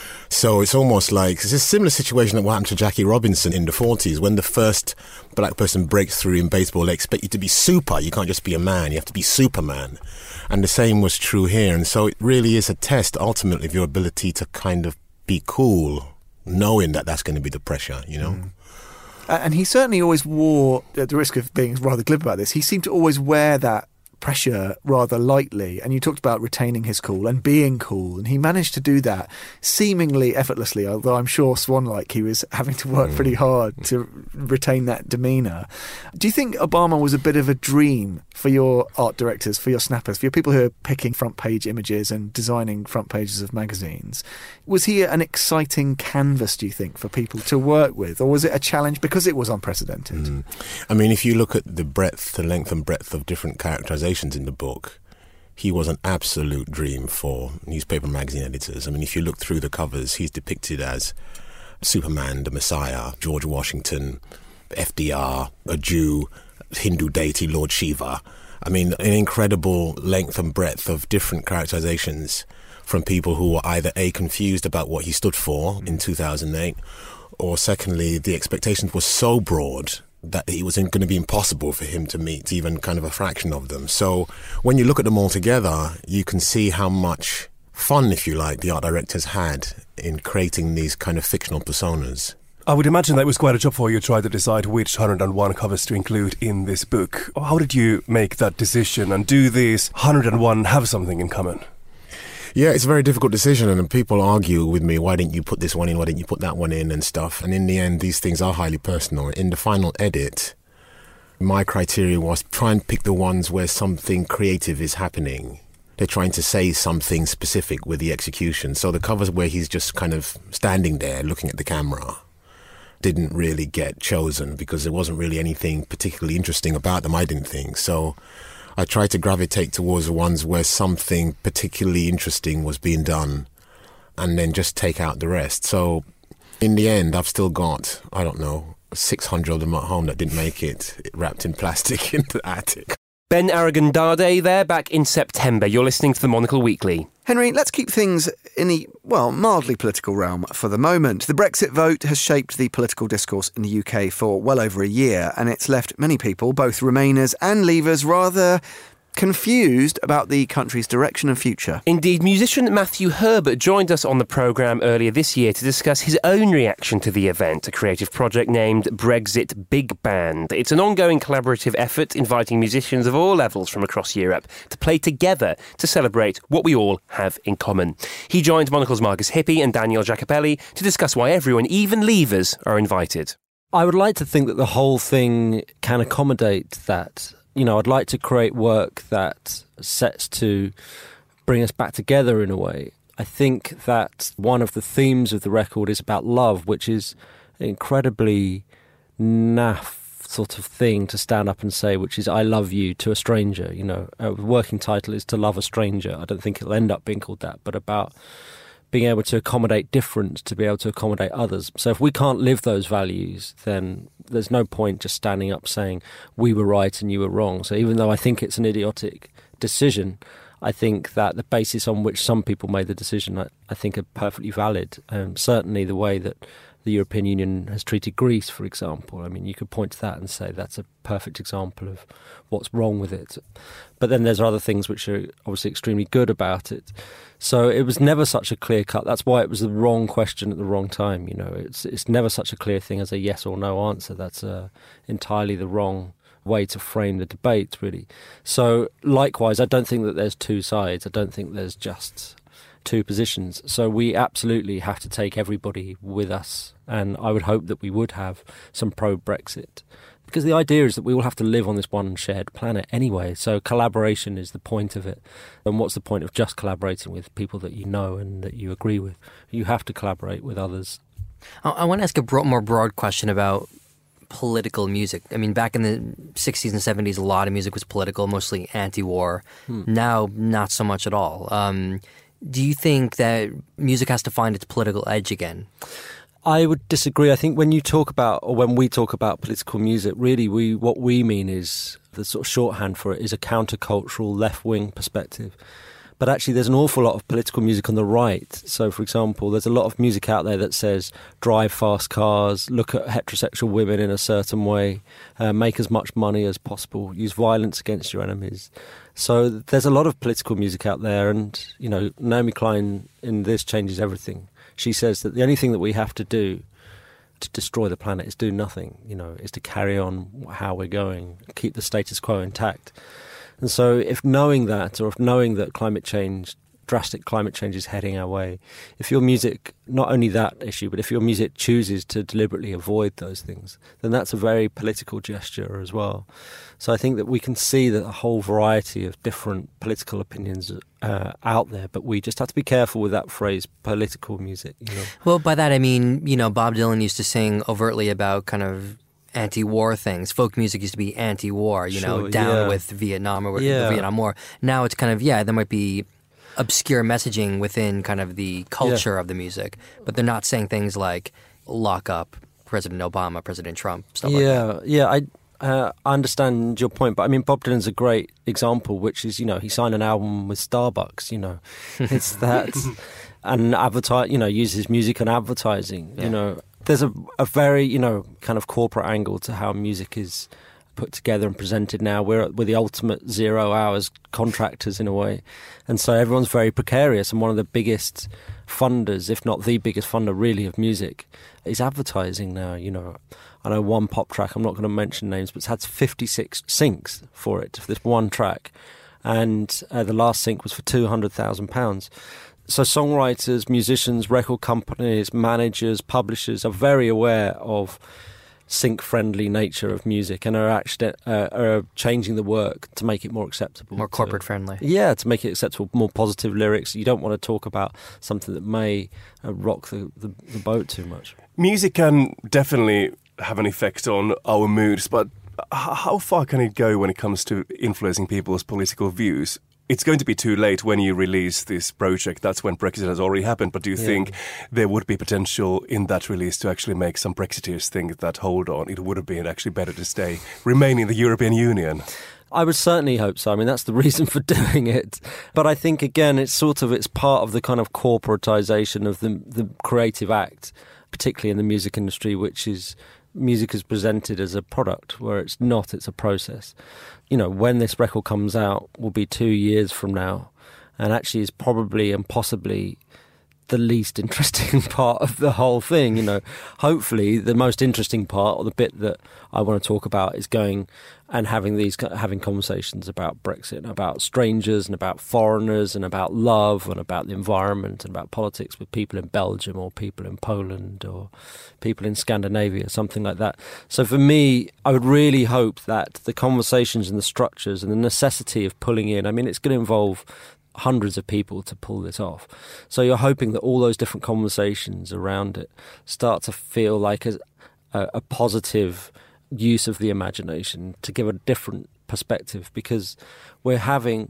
So it's almost like, it's a similar situation that what happened to Jackie Robinson in the forties. When the first black person breaks through in baseball, they expect you to be super. You can't just be a man, you have to be Superman. And the same was true here. And so it really is a test, ultimately, of your ability to kind of be cool, knowing that that's going to be the pressure, you know? Mm. And he certainly always wore, at the risk of being rather glib about this, he seemed to always wear that pressure rather lightly. And you talked about retaining his cool and being cool, and he managed to do that seemingly effortlessly, although I'm sure Swan-like he was having to work pretty hard to retain that demeanour. Do you think Obama was a bit of a dream for your art directors, for your snappers, for your people who are picking front page images and designing front pages of magazines? Was he an exciting canvas, do you think, for people to work with, or was it a challenge because it was unprecedented? Mm. I mean, if you look at the breadth, the length and breadth of different characterizations in the book, he was an absolute dream for newspaper magazine editors. I mean, if you look through the covers, he's depicted as Superman, the Messiah, George Washington, F D R, a Jew, Hindu deity Lord Shiva. I mean, an incredible length and breadth of different characterizations from people who were either A, confused about what he stood for in two thousand eight, or secondly, the expectations were so broad that it was going to be impossible for him to meet even kind of a fraction of them. So when you look at them all together, you can see how much fun, if you like, the art directors had in creating these kind of fictional personas. I would imagine that was quite a job for you to try to decide which one hundred and one covers to include in this book. How did you make that decision, and do these one hundred and one have something in common? Yeah, it's a very difficult decision, and people argue with me, why didn't you put this one in, why didn't you put that one in and stuff. And in the end, these things are highly personal. In the final edit, my criteria was try and pick the ones where something creative is happening. They're trying to say something specific with the execution. So the covers where he's just kind of standing there looking at the camera didn't really get chosen because there wasn't really anything particularly interesting about them, I didn't think. So I tried to gravitate towards the ones where something particularly interesting was being done and then just take out the rest. So in the end, I've still got, I don't know, six hundred of them at home that didn't make it, wrapped in plastic in the attic. Ben Arragondade there, back in September. You're listening to the Monocle Weekly. Henry, let's keep things in the, well, mildly political realm for the moment. The Brexit vote has shaped the political discourse in the U K for well over a year, and it's left many people, both Remainers and Leavers, rather confused about the country's direction and future. Indeed, musician Matthew Herbert joined us on the programme earlier this year to discuss his own reaction to the event, a creative project named Brexit Big Band. It's an ongoing collaborative effort inviting musicians of all levels from across Europe to play together to celebrate what we all have in common. He joined Monocle's Marcus Hippie and Daniel Jacopelli to discuss why everyone, even Leavers, are invited. I would like to think that the whole thing can accommodate that. You know, I'd like to create work that sets to bring us back together in a way. I think that one of the themes of the record is about love, which is an incredibly naff sort of thing to stand up and say, which is I love you to a stranger. You know, a working title is To Love a Stranger. I don't think it'll end up being called that, but about being able to accommodate difference, to be able to accommodate others. So if we can't live those values, then there's no point just standing up saying we were right and you were wrong. So even though I think it's an idiotic decision, I think that the basis on which some people made the decision, I, I think, are perfectly valid. Um, certainly the way that the European Union has treated Greece, for example. I mean, you could point to that and say that's a perfect example of what's wrong with it. But then there's other things which are obviously extremely good about it. So it was never such a clear cut. That's why it was the wrong question at the wrong time. You know, it's it's never such a clear thing as a yes or no answer. That's uh, entirely the wrong way to frame the debate, really. So likewise, I don't think that there's two sides. I don't think there's just two positions. So we absolutely have to take everybody with us. And I would hope that we would have some pro-Brexit. Because the idea is that we will have to live on this one shared planet anyway. So collaboration is the point of it. And what's the point of just collaborating with people that you know and that you agree with? You have to collaborate with others. I, I want to ask a bro- more broad question about political music. I mean, back in the sixties and seventies, a lot of music was political, mostly anti-war. Hmm. Now, not so much at all. Um, do you think that music has to find its political edge again? I would disagree. I think when you talk about, or when we talk about political music, really we what we mean is, the sort of shorthand for it is a countercultural left-wing perspective. But actually there's an awful lot of political music on the right. So, for example, there's a lot of music out there that says drive fast cars, look at heterosexual women in a certain way, uh, make as much money as possible, use violence against your enemies. So there's a lot of political music out there. And, you know, Naomi Klein in This Changes Everything, she says that the only thing that we have to do to destroy the planet is do nothing, you know, is to carry on how we're going, keep the status quo intact. And so if knowing that, or if knowing that climate change, drastic climate change is heading our way, if your music, not only that issue, but if your music chooses to deliberately avoid those things, then that's a very political gesture as well. So I think that we can see that a whole variety of different political opinions uh, out there, but we just have to be careful with that phrase, political music. You know? Well, by that I mean, you know, Bob Dylan used to sing overtly about kind of anti-war things. Folk music used to be anti-war, you know, Sure, down yeah. with Vietnam or Yeah. the Vietnam War. Now it's kind of, yeah, there might be obscure messaging within kind of the culture Yeah. of the music, but they're not saying things like lock up President Obama, President Trump, stuff yeah, like that. Yeah, I uh, I understand your point, but I mean, Bob Dylan's a great example, which is, you know, he signed an album with Starbucks, you know. It's that, and advertise, you know, uses music and advertising, Yeah. you know. There's a, a very, you know, kind of corporate angle to how music is put together and presented now. We're, we're the ultimate zero hours contractors in a way. And so everyone's very precarious, and one of the biggest funders, if not the biggest funder really of music, is advertising now, you know. I know one pop track, I'm not going to mention names, but it's had fifty-six syncs for it, for this one track. And uh, the last sync was for two hundred thousand pounds. So songwriters, musicians, record companies, managers, publishers are very aware of sync-friendly nature of music and are actually uh, are changing the work to make it more acceptable. More corporate friendly. Yeah, to make it acceptable, more positive lyrics. You don't want to talk about something that may uh, rock the, the, the boat too much. Music can definitely have an effect on our moods, but h- how far can it go when it comes to influencing people's political views? It's going to be too late when you release this project. That's when Brexit has already happened. But do you Yeah. think there would be potential in that release to actually make some Brexiteers think that, hold on, it would have been actually better to stay, remain in the European Union? I would certainly hope so. I mean, that's the reason for doing it. But I think, again, it's sort of, it's part of the kind of corporatization of the the creative act, particularly in the music industry, which is music is presented as a product, where it's not, it's a process. You know, when this record comes out will be two years from now, and actually is probably and possibly the least interesting part of the whole thing. You know, hopefully the most interesting part, or the bit that I want to talk about, is going and having these having conversations about Brexit and about strangers and about foreigners and about love and about the environment and about politics with people in Belgium or people in Poland or people in Scandinavia, something like that. So for me, I would really hope that the conversations and the structures and the necessity of pulling in, I mean, it's going to involve hundreds of people to pull this off. So you're hoping that all those different conversations around it start to feel like a, a, a positive use of the imagination to give a different perspective, because we're having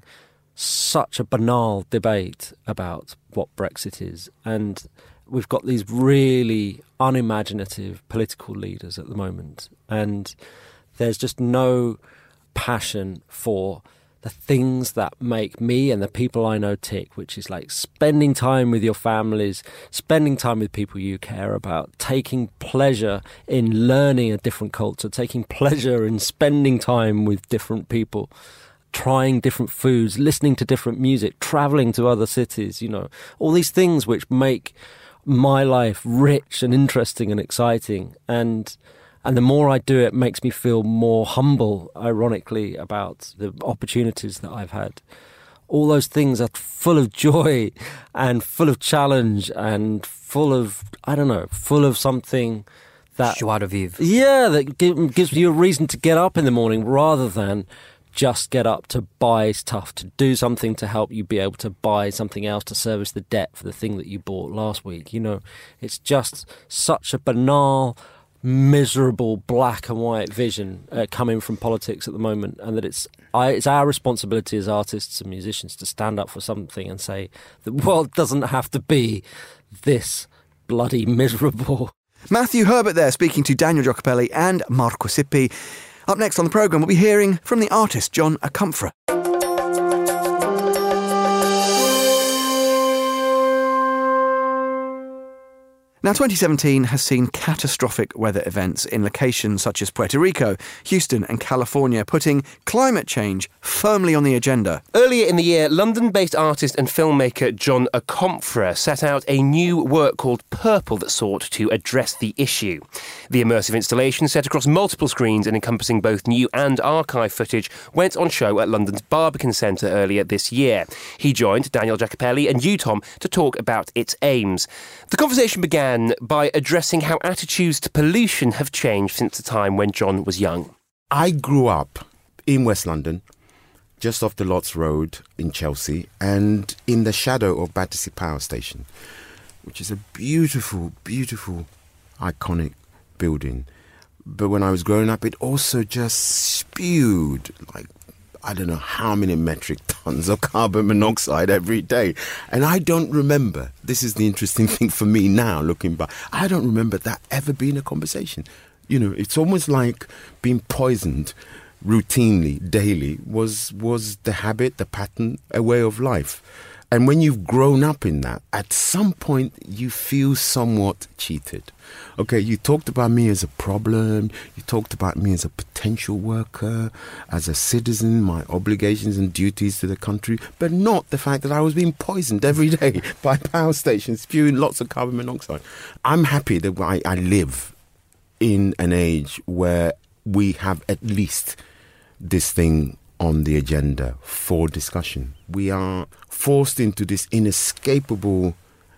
such a banal debate about what Brexit is, and we've got these really unimaginative political leaders at the moment, and there's just no passion for the things that make me and the people I know tick, which is like spending time with your families, spending time with people you care about, taking pleasure in learning a different culture, taking pleasure in spending time with different people, trying different foods, listening to different music, traveling to other cities, you know, all these things which make my life rich and interesting and exciting. And And the more I do it, it makes me feel more humble, ironically, about the opportunities that I've had. All those things are full of joy and full of challenge and full of, I don't know, full of something that... Joie de vivre. Yeah, that gives you a reason to get up in the morning rather than just get up to buy stuff, to do something to help you be able to buy something else to service the debt for the thing that you bought last week. You know, it's just such a banal, miserable black and white vision uh, coming from politics at the moment, and that it's I, it's our responsibility as artists and musicians to stand up for something and say the world doesn't have to be this bloody miserable. Matthew Herbert there speaking to Daniel Giacopelli and Marco Sippi. Up next on the programme, we'll be hearing from the artist John Acumphrah. Now, twenty seventeen has seen catastrophic weather events in locations such as Puerto Rico, Houston and California, putting climate change firmly on the agenda. Earlier in the year, London-based artist and filmmaker John Acumphrah set out a new work called Purple that sought to address the issue. The immersive installation, set across multiple screens and encompassing both new and archive footage, went on show at London's Barbican Centre earlier this year. He joined Daniel Giacopelli and you, Tom, to talk about its aims. The conversation began by addressing how attitudes to pollution have changed since the time when John was young. I grew up in West London, just off the Lotts Road in Chelsea, and in the shadow of Battersea Power Station, which is a beautiful, beautiful, iconic building. But when I was growing up, it also just spewed like I don't know how many metric tons of carbon monoxide every day. And I don't remember, this is the interesting thing for me now, looking back, I don't remember that ever being a conversation. You know, it's almost like being poisoned routinely, daily, was was the habit, the pattern, a way of life. And when you've grown up in that, at some point you feel somewhat cheated. Okay, you talked about me as a problem, you talked about me as a potential worker, as a citizen, my obligations and duties to the country, but not the fact that I was being poisoned every day by power stations, spewing lots of carbon monoxide. I'm happy that I, I live in an age where we have at least this thing on the agenda for discussion. We are forced into this inescapable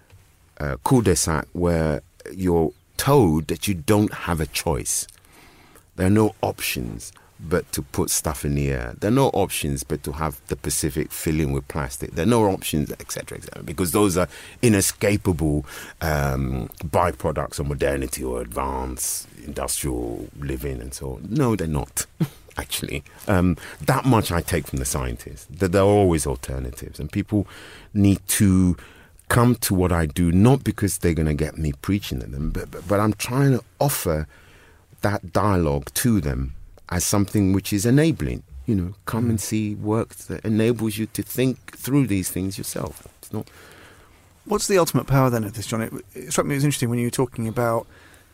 uh, cul-de-sac where you're told that you don't have a choice. There are no options but to put stuff in the air. There are no options but to have the Pacific filling with plastic. There are no options, et cetera, et cetera, because those are inescapable um, byproducts of modernity or advanced industrial living and so on. No, they're not. Actually, um, that much I take from the scientists, that there are always alternatives, and people need to come to what I do, not because they're going to get me preaching at them, but, but, but I'm trying to offer that dialogue to them as something which is enabling. You know, come and see work that enables you to think through these things yourself. It's not. What's the ultimate power then of this, John? It, it struck me as interesting when you were talking about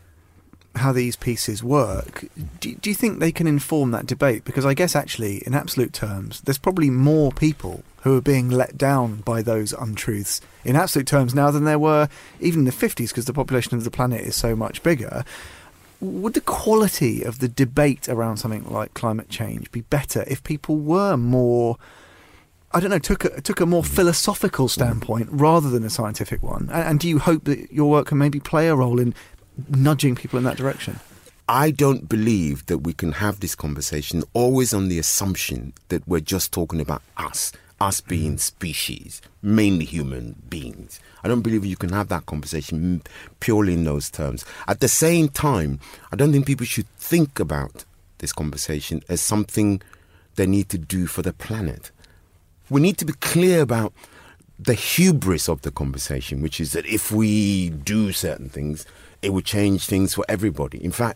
how these pieces work. Do, do you think they can inform that debate? Because I guess actually, in absolute terms, there's probably more people who are being let down by those untruths in absolute terms now than there were even in the fifties, because the population of the planet is so much bigger. Would the quality of the debate around something like climate change be better if people were more, I don't know, took a, took a more philosophical standpoint rather than a scientific one? And, and do you hope that your work can maybe play a role in nudging people in that direction? I don't believe that we can have this conversation always on the assumption that we're just talking about us, us being species, mainly human beings. I don't believe you can have that conversation purely in those terms. At the same time, I don't think people should think about this conversation as something they need to do for the planet. We need to be clear about the hubris of the conversation, which is that if we do certain things, it will change things for everybody. In fact,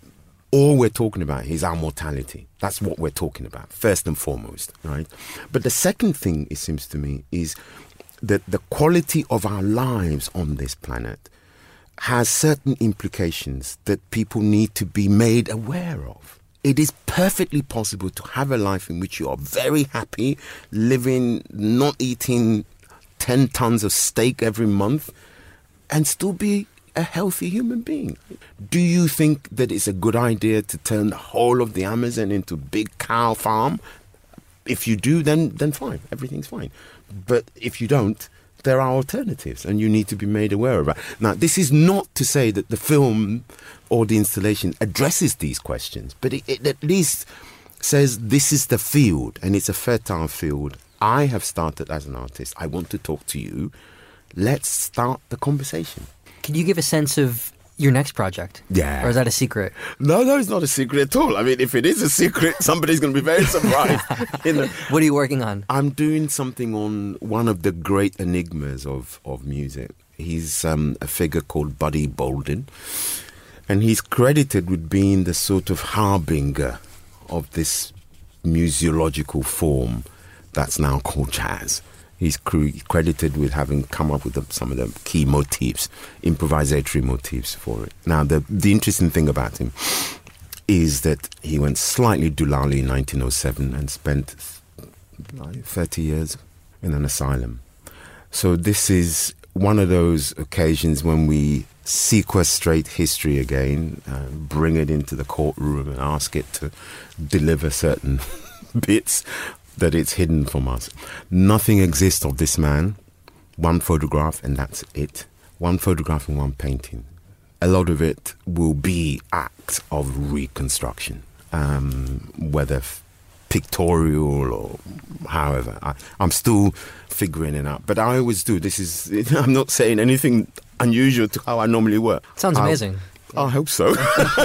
all we're talking about is our mortality. That's what we're talking about, first and foremost, right? But the second thing, it seems to me, is that the quality of our lives on this planet has certain implications that people need to be made aware of. It is perfectly possible to have a life in which you are very happy, living, not eating ten tons of steak every month, and still be a healthy human being. Do you think that it's a good idea to turn the whole of the Amazon into a big cow farm? If you do, then then fine, everything's fine. But if you don't, there are alternatives, and you need to be made aware of that. Now, this is not to say that the film or the installation addresses these questions, but it, it at least says this is the field, and it's a fertile field. I have started as an artist. I want to talk to you. Let's start the conversation. Can you give a sense of your next project? Yeah. Or is that a secret? No, no, it's not a secret at all. I mean, if it is a secret, somebody's going to be very surprised. You know? What are you working on? I'm doing something on one of the great enigmas of, of music. He's um, a figure called Buddy Bolden, and he's credited with being the sort of harbinger of this museological form that's now called jazz. He's credited with having come up with the, some of the key motifs, improvisatory motifs for it. Now, the the interesting thing about him is that he went slightly doolally in nineteen oh seven and spent thirty years in an asylum. So this is one of those occasions when we sequestrate history again, uh, bring it into the courtroom and ask it to deliver certain bits that it's hidden from us. Nothing exists of this man. One photograph, and that's it. One photograph and one painting. A lot of it will be acts of reconstruction, um, whether f- pictorial or however. I, I'm still figuring it out. But I always do. This is, I'm not saying anything unusual to how I normally work. Sounds amazing. I, I hope so.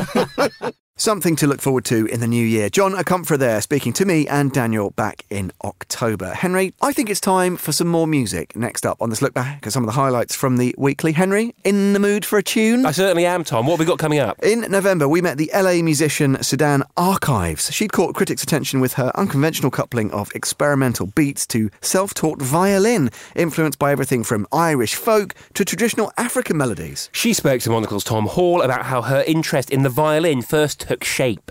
Something to look forward to in the new year. John Acumpha there, speaking to me and Daniel back in October. Henry, I think it's time for some more music. Next up on this look back are some of the highlights from the weekly. Henry, in the mood for a tune? I certainly am, Tom. What have we got coming up? In November, we met the L A musician Sudan Archives. She'd caught critics' attention with her unconventional coupling of experimental beats to self-taught violin, influenced by everything from Irish folk to traditional African melodies. She spoke to Monocle's Tom Hall about how her interest in the violin first took shape.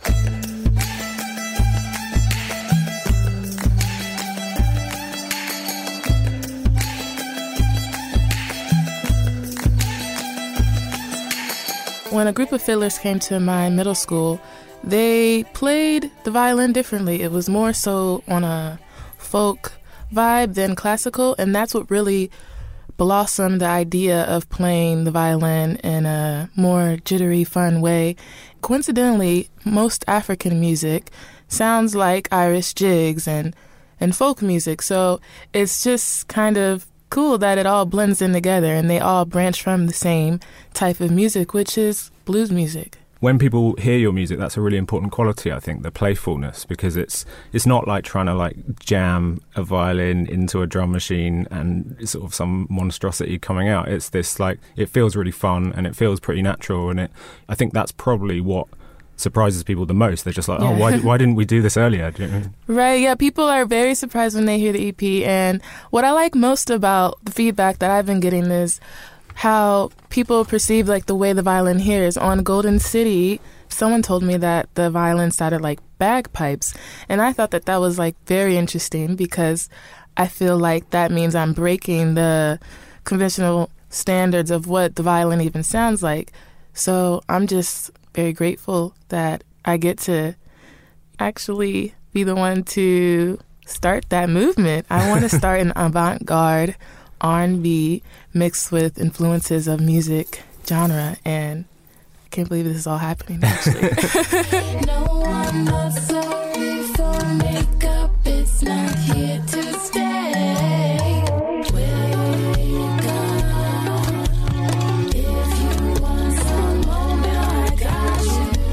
When a group of fiddlers came to my middle school, they played the violin differently. It was more so on a folk vibe than classical, and that's what really blossomed the idea of playing the violin in a more jittery, fun way. Coincidentally, most African music sounds like Irish jigs and, and folk music, so it's just kind of cool that it all blends in together and they all branch from the same type of music, which is blues music. When people hear your music, that's a really important quality, I think, the playfulness, because it's it's not like trying to like jam a violin into a drum machine and sort of some monstrosity coming out. It's this like, it feels really fun and it feels pretty natural, and it I think that's probably what surprises people the most. They're just like, Yeah. oh, why why didn't we do this earlier? Do you know? Right, yeah, people are very surprised when they hear the E P, and what I like most about the feedback that I've been getting is how people perceive like the way the violin hears. On Golden City, someone told me that the violin sounded like bagpipes, and I thought that that was like very interesting because I feel like that means I'm breaking the conventional standards of what the violin even sounds like. So I'm just very grateful that I get to actually be the one to start that movement. I want to start an avant-garde R and B mixed with influences of music genre, and I can't believe this is all happening actually. No, I'm not sorry for makeup, it's not here to stay. Wake up. If you want some moment, I got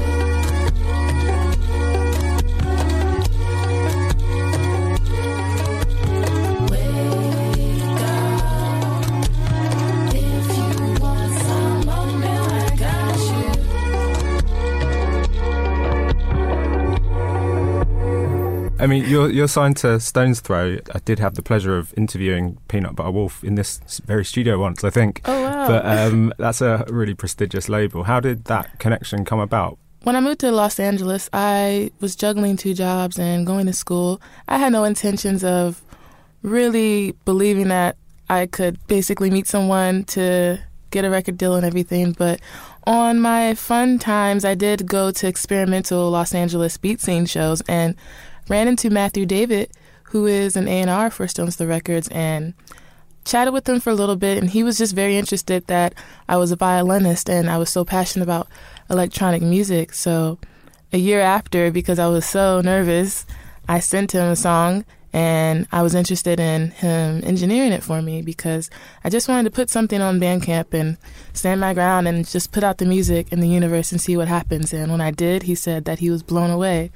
you. Wake up. If you want some moment, I got you. mean, you're you're signed to Stone's Throw. I did have the pleasure of interviewing Peanut Butter Wolf in this very studio once, I think. Oh, wow. But um, that's a really prestigious label. How did that connection come about? When I moved to Los Angeles, I was juggling two jobs and going to school. I had no intentions of really believing that I could basically meet someone to get a record deal and everything. But on my fun times, I did go to experimental Los Angeles beat scene shows and ran into Matthew David, who is an A and R for Stones Throw Records, and chatted with him for a little bit. And he was just very interested that I was a violinist and I was so passionate about electronic music. So a year after, because I was so nervous, I sent him a song, and I was interested in him engineering it for me because I just wanted to put something on Bandcamp and stand my ground and just put out the music in the universe and see what happens. And when I did, he said that he was blown away.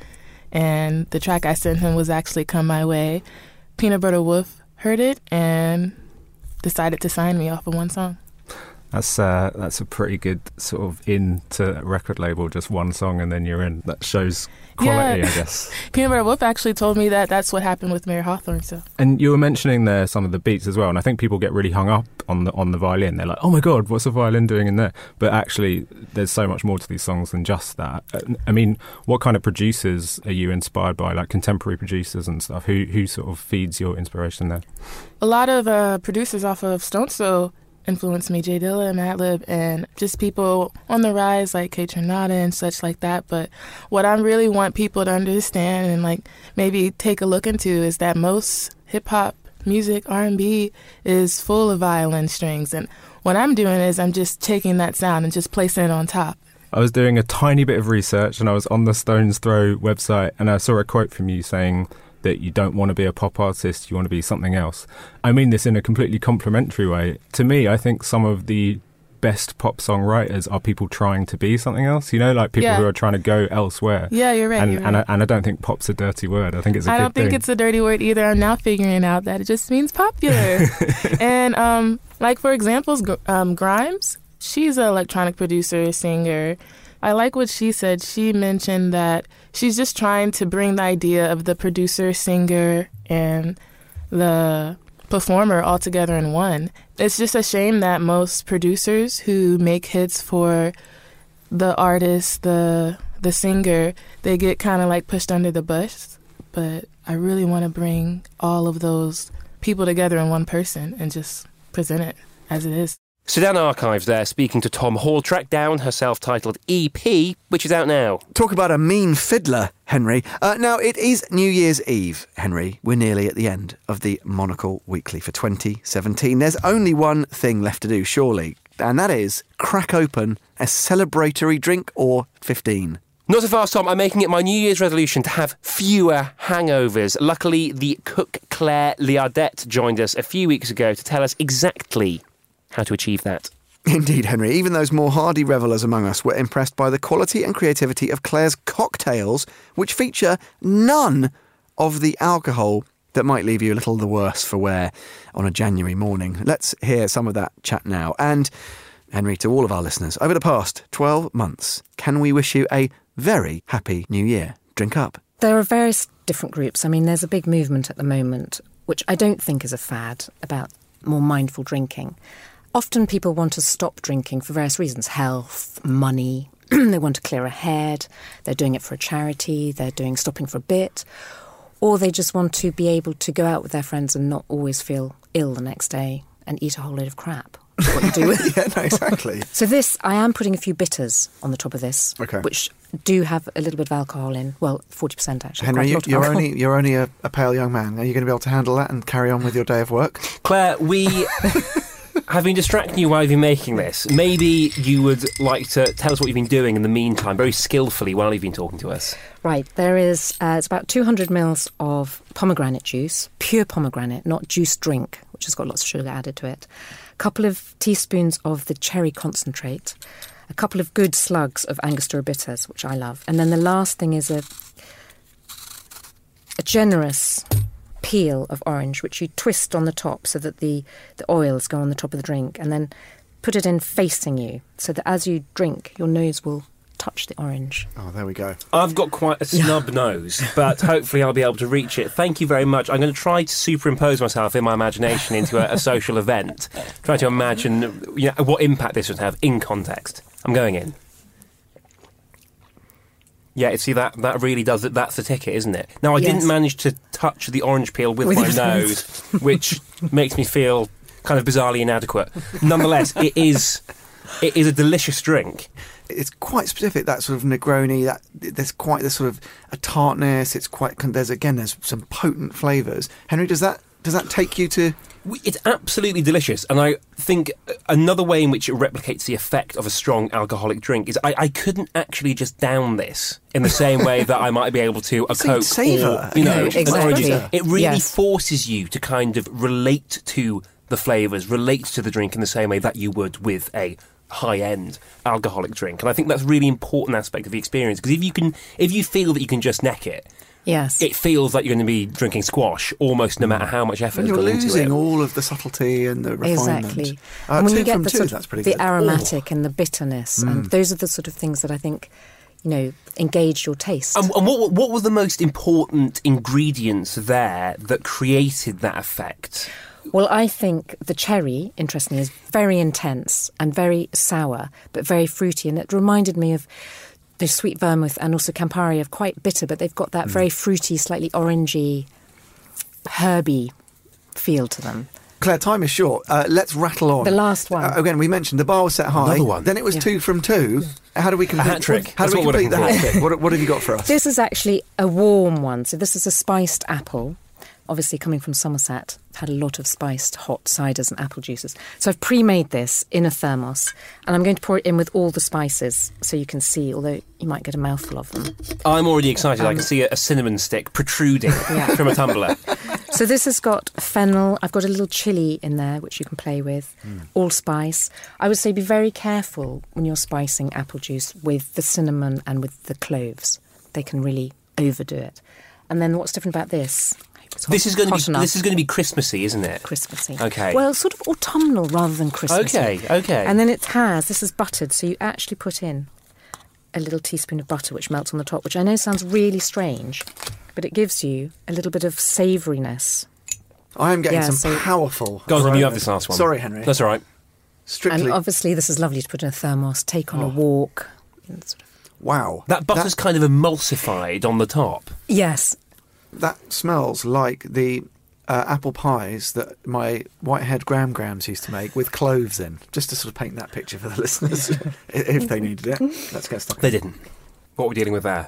And the track I sent him was actually Come My Way. Peanut Butter Wolf heard it and decided to sign me off of one song. That's uh, that's a pretty good sort of in to a record label, just one song and then you're in. That shows quality, yeah. I guess. Peanut Butter Wolf actually told me that that's what happened with Mary Hawthorne. So. And you were mentioning there some of the beats as well, and I think people get really hung up on the on the violin. They're like, oh my God, what's the violin doing in there? But actually, there's so much more to these songs than just that. I mean, what kind of producers are you inspired by, like contemporary producers and stuff? Who, who sort of feeds your inspiration there? A lot of uh, producers off of Stones Throw influenced me, Jay Dilla, Madlib, and just people on the rise like Kate Trinata and such like that. But what I really want people to understand and like maybe take a look into is that most hip-hop music, R and B, is full of violin strings. And what I'm doing is I'm just taking that sound and just placing it on top. I was doing a tiny bit of research and I was on the Stones Throw website and I saw a quote from you saying that you don't want to be a pop artist, you want to be something else. I mean this in a completely complimentary way. To me, I think some of the best pop songwriters are people trying to be something else, you know, like people yeah. who are trying to go elsewhere. Yeah, you're right. And, you're and, right. I, and I don't think pop's a dirty word. I think it's a I good don't think thing. it's a dirty word either. I'm now figuring out that it just means popular. And um, like, for examples, um, Grimes, she's an electronic producer, singer. I like what she said. She mentioned that she's just trying to bring the idea of the producer, singer, and the performer all together in one. It's just a shame that most producers who make hits for the artist, the the singer, they get kind of like pushed under the bus. But I really want to bring all of those people together in one person and just present it as it is. Sedan Archives there, speaking to Tom Hall, tracked down her self-titled E P, which is out now. Talk about a mean fiddler, Henry. Uh, now, it is New Year's Eve, Henry. We're nearly at the end of the Monocle Weekly for twenty seventeen. There's only one thing left to do, surely, and that is crack open a celebratory drink or fifteen. Not so fast, Tom. I'm making it my New Year's resolution to have fewer hangovers. Luckily, the cook Claire Liardette joined us a few weeks ago to tell us exactly how to achieve that. Indeed, Henry. Even those more hardy revellers among us were impressed by the quality and creativity of Claire's cocktails, which feature none of the alcohol that might leave you a little the worse for wear on a January morning. Let's hear some of that chat now. And, Henry, to all of our listeners, over the past twelve months, can we wish you a very happy New Year? Drink up. There are various different groups. I mean, there's a big movement at the moment, which I don't think is a fad, about more mindful drinking. Often people want to stop drinking for various reasons: health, money, they want to clear a head, they're doing it for a charity, they're doing stopping for a bit, or they just want to be able to go out with their friends and not always feel ill the next day and eat a whole load of crap. What you do with yeah, no, exactly. So this, I am putting a few bitters on the top of this, okay. which do have a little bit of alcohol in. Well, forty percent actually. Henry, you, you're alcohol. only you're only a, a pale young man. Are you going to be able to handle that and carry on with your day of work? Claire, we have been distracting you while you've been making this. Maybe you would like to tell us what you've been doing in the meantime, very skillfully, while you've been talking to us. Right, there is, uh, it's about two hundred mils of pomegranate juice, pure pomegranate, not juice drink, which has got lots of sugar added to it. A couple of teaspoons of the cherry concentrate, a couple of good slugs of Angostura bitters, which I love. And then the last thing is a a generous peel of orange, which you twist on the top so that the, the oils go on the top of the drink, and then put it in facing you so that as you drink, your nose will touch the orange. Oh, there we go. I've got quite a snub nose, but hopefully I'll be able to reach it. Thank you very much. I'm going to try to superimpose myself in my imagination into a, a social event, try to imagine you know, what impact this would have in context. I'm going in. Yeah, see, that, that really does it. That's the ticket, isn't it? Now, I Yes. didn't manage to touch the orange peel with, With my your nose, hands. which makes me feel kind of bizarrely inadequate. Nonetheless, it is it is a delicious drink. It's quite specific, that sort of Negroni. That there's quite this sort of a tartness. It's quite there's again there's some potent flavours. Henry, does that does that take you to? It's absolutely delicious, and I think another way in which it replicates the effect of a strong alcoholic drink is I, I couldn't actually just down this in the same way that I might be able to a So Coke savour. or, you know, No, an exactly. orange juice. It really Yes. forces you to kind of relate to the flavours, relate to the drink in the same way that you would with a high-end alcoholic drink. And I think that's a really important aspect of the experience, because if you can, if you feel that you can just neck it, Yes. it feels like you're going to be drinking squash almost no matter how much effort And has you're gone into losing it. all of the subtlety and the refinement. Exactly. Uh, and when two you get from the two, sort that's of pretty the good. aromatic and the bitterness, and Mm. those are the sort of things that I think, you know, engage your taste. And, and what what were the most important ingredients there that created that effect? Well, I think the cherry, interestingly, is very intense and very sour, but very fruity, and it reminded me of the sweet vermouth and also Campari of quite bitter, but they've got that very fruity, slightly orangey, herby feel to them. Claire, time is short. Uh, let's rattle on. The last one. Uh, again, we mentioned the bar was set high. Another one. Then it was Yeah. two from two. How do we complete? hat trick. How That's do we what we're complete the looking hat for. trick? What, what have you got for us? This is actually a warm one. So this is a spiced apple. Obviously, coming from Somerset, I've had a lot of spiced hot ciders and apple juices. So I've pre-made this in a thermos, and I'm going to pour it in with all the spices so you can see, although you might get a mouthful of them. I'm already excited. I Um, can see a, a cinnamon stick protruding Yeah. from a tumbler. So this has got fennel. I've got a little chilli in there, which you can play with. Hmm. Allspice. I would say be very careful when you're spicing apple juice with the cinnamon and with the cloves. They can really overdo it. And then what's different about this? It's hot- This is going to hot be enough. this is going to be Christmassy, isn't it? Christmassy. Okay. Well, sort of autumnal rather than Christmassy. Okay, okay. And then it has, this is buttered, so you actually put in a little teaspoon of butter, which melts on the top, which I know sounds really strange, but it gives you a little bit of savouriness. I am getting Yeah, some so- powerful. Go on, you aromas. have this last one. Sorry, Henry. That's all right. Strictly. And obviously this is lovely to put in a thermos, take on a walk. and sort of- Wow. That butter's kind of emulsified on the top. Yes. That smells like the uh, apple pies that my white-haired Gram Grams used to make with cloves in. Just to sort of paint that picture for the listeners, if they needed it. Let's get stuck. They didn't. What are we dealing with there?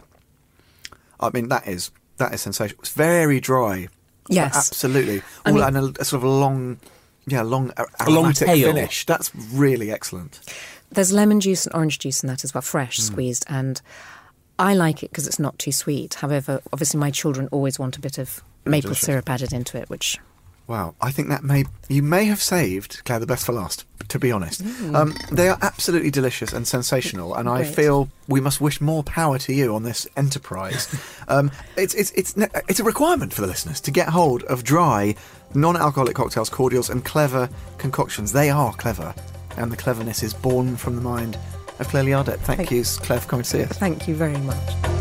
I mean, that is that is sensational. It's very dry. Yes. Absolutely. I All mean- and a, a sort of a long, yeah, long a- A long aromatic tail. finish. That's really excellent. There's lemon juice and orange juice in that as well, fresh, Mm. squeezed, and I like it because it's not too sweet. However, obviously my children always want a bit of maple Delicious. syrup added into it, which... Wow, I think that may you may have saved Claire the best for last. To be honest, Mm. um, they are absolutely delicious and sensational, and I Great. feel we must wish more power to you on this enterprise. um, it's it's it's ne- it's a requirement for the listeners to get hold of dry, non-alcoholic cocktails, cordials, and clever concoctions. They are clever, and the cleverness is born from the mind of Claire Liardet. Thank, Thank- you, Claire, for coming to see us. Thank you very much.